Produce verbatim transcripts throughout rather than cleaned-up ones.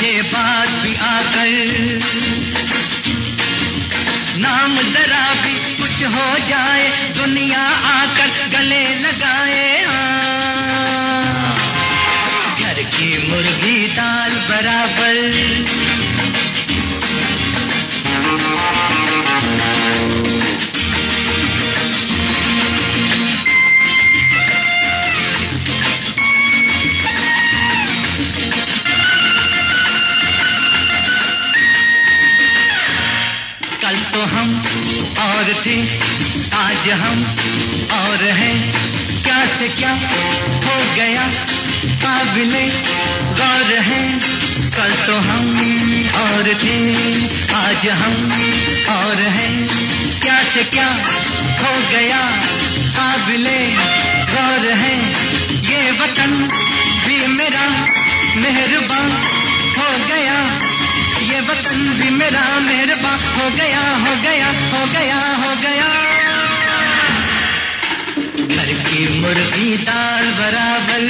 पूछे बात भी आकर, नाम जरा भी कुछ हो जाए दुनिया आकर गले लगाए। घर की मुर्गी दाल बराबर, कल तो हम और थे आज हम और हैं, क्या से क्या हो गया काबिले गौर है। कल तो हम और थे आज हम और हैं, क्या से क्या हो गया काबिले गौर है। ये वतन भी मेरा मेहरबान हो गया, ये वतन भी मेरा मेहरबान हो गया हो गया हो गया हो गया। घर की मुर्गी दाल बराबर,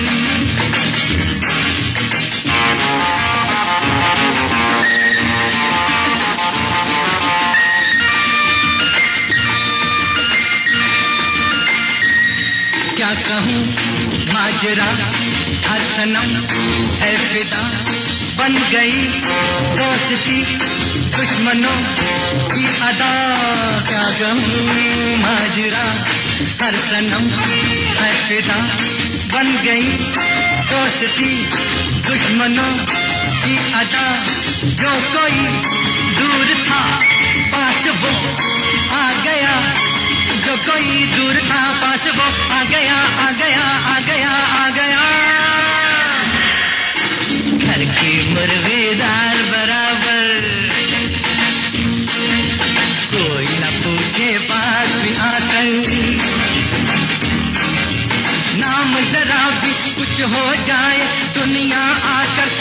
क्या कहूँ माजरा हर सनम है फिदा, बन गई दोस्ती दुश्मनों की अदा। क्या कहूँ माजरा हर सनम है फिदा, बन गई दोस्ती दुश्मनों की अदा। जो कोई दूर था पास वो आ गया, जो कोई दूर था पास वो आ गया आ गया आ गया आ गया। घर की मुर्गी दाल बराबर, कोई न पूछे बात भी आकर, नाम जरा भी कुछ हो जाए दुनिया आकर